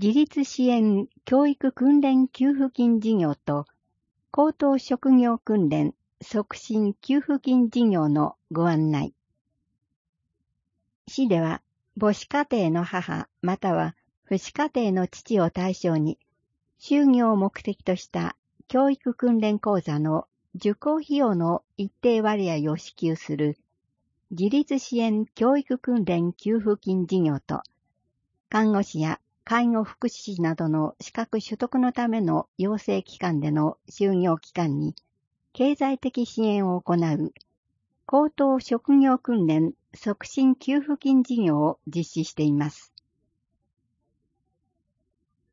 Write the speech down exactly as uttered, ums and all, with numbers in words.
自立支援教育訓練給付金事業と高等職業訓練促進給付金事業のご案内。市では母子家庭の母または父子家庭の父を対象に就業を目的とした教育訓練講座の受講費用の一定割合を支給する自立支援教育訓練給付金事業と看護師や介護福祉士などの資格取得のための養成機関での就業期間に経済的支援を行う高等職業訓練促進給付金事業を実施しています。